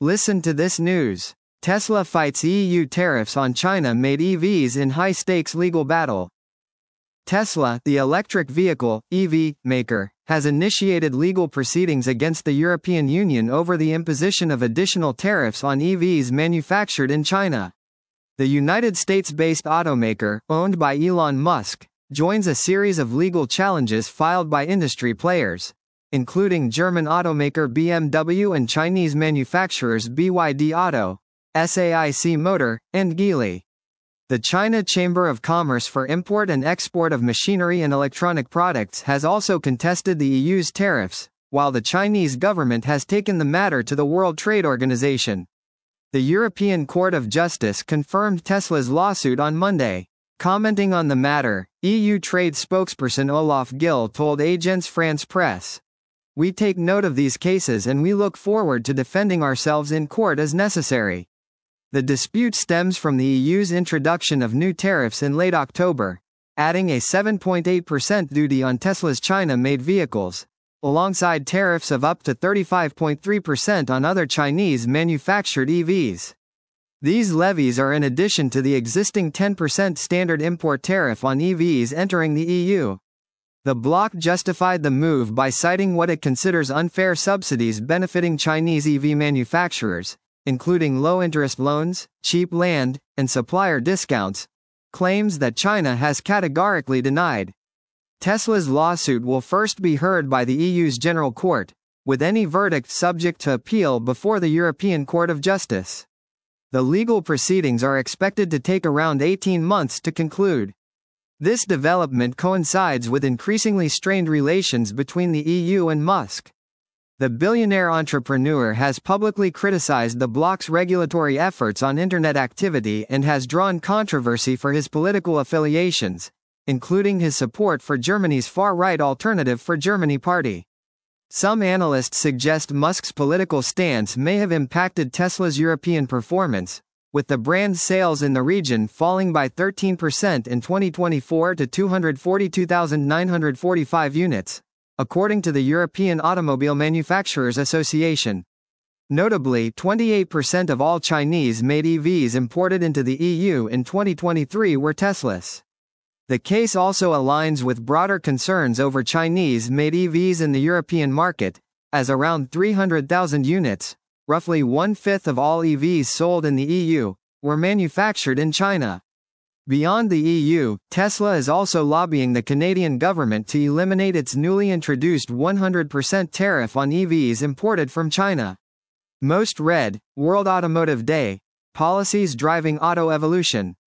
Listen to this news. Tesla fights EU tariffs on China-made EVs in high-stakes legal battle. Tesla, the electric vehicle (EV) maker, has initiated legal proceedings against the European Union over the imposition of additional tariffs on EVs manufactured in China. The United States-based automaker, owned by Elon Musk, joins a series of legal challenges filed by industry players, including German automaker BMW and Chinese manufacturers BYD Auto, SAIC Motor, and Geely. The China Chamber of Commerce for Import and Export of Machinery and Electronic Products has also contested the EU's tariffs, while the Chinese government has taken the matter to the World Trade Organization. The European Court of Justice confirmed Tesla's lawsuit on Monday. Commenting on the matter, EU trade spokesperson Olaf Gill told Agence France Presse, "We take note of these cases and we look forward to defending ourselves in court as necessary." The dispute stems from the EU's introduction of new tariffs in late October, adding a 7.8% duty on Tesla's China-made vehicles, alongside tariffs of up to 35.3% on other Chinese-manufactured EVs. These levies are in addition to the existing 10% standard import tariff on EVs entering the EU. The bloc justified the move by citing what it considers unfair subsidies benefiting Chinese EV manufacturers, including low-interest loans, cheap land, and supplier discounts, claims that China has categorically denied. Tesla's lawsuit will first be heard by the EU's General Court, with any verdict subject to appeal before the European Court of Justice. The legal proceedings are expected to take around 18 months to conclude. This development coincides with increasingly strained relations between the EU and Musk. The billionaire entrepreneur has publicly criticized the bloc's regulatory efforts on internet activity and has drawn controversy for his political affiliations, including his support for Germany's far-right Alternative for Germany party. Some analysts suggest Musk's political stance may have impacted Tesla's European performance, with the brand's sales in the region falling by 13% in 2024 to 242,945 units, according to the European Automobile Manufacturers Association. Notably, 28% of all Chinese-made EVs imported into the EU in 2023 were Teslas. The case also aligns with broader concerns over Chinese-made EVs in the European market, as around 300,000 units, roughly one-fifth of all EVs sold in the EU, were manufactured in China. Beyond the EU, Tesla is also lobbying the Canadian government to eliminate its newly introduced 100% tariff on EVs imported from China. Most read, World Automotive Day, Policies Driving Auto Evolution.